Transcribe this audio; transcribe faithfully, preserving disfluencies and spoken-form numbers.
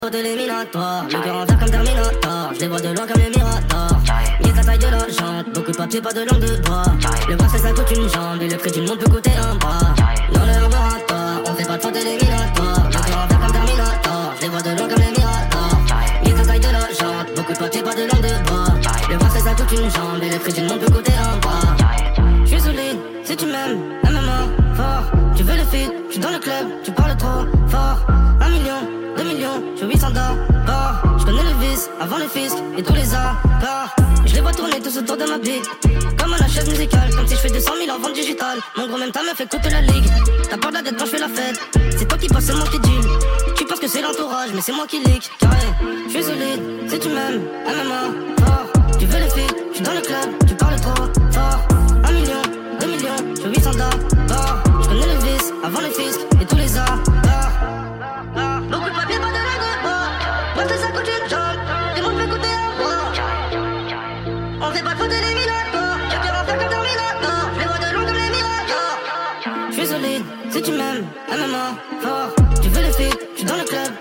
Éliminatoire, le cœur en fer comme Terminator. Je les vois de loin comme les Miradors. Yes, la taille de la jante, beaucoup de papier, pas de langue de bois. Le bracelet ça coûte une jambe et le prix d'une montre peut coûter un bras. Dans le laboratoire, on fait pas de faute éliminatoire. Le cœur en fer comme Terminator. Je les vois de loin comme les Miradors. Yes, la taille de la jante, beaucoup de papier, pas de langue de bois. Le bracelet ça coûte une jambe et le prix d'une montre peut coûter un bras. J'suis solide, si tu m'aimes, M M A, fort. Tu veux le feed, j'suis dans le club, tu parles trop fort. Un million, deux millions, j'suis huit cents d'abord. J'connais le vice, avant le fisc et tous les accords. Je les vois tourner tous autour de ma bite, comme à la chaise musicale, comme si je fais deux cent mille en vente digitale. Mon gros même ta meuf écoute la ligue. T'as peur de la dette quand je fais la fête. C'est toi qui passe, c'est moi qui deal. Tu penses que c'est l'entourage, mais c'est moi qui leak. Carré, j'suis solide, si tu m'aimes, M M A, fort. Tu veux le feed, j'suis dans le club, tu parles trop fort. Un million, deux millions, j'suis huit cents d'abord. J'connais le vice, avant le fisc et tous les accords. Beaucoup de papier, pas de langue de bois. Parce que ça coûte une jambe, des mots peuvent coûter un mois. On fait pas de faute éliminatoire. J'ai bien en faire comme Terminator. Je les vois de loin comme les Miradors. J'suis solide, si tu m'aimes, M M A, fort. Tu veux le feed, j'suis dans le club.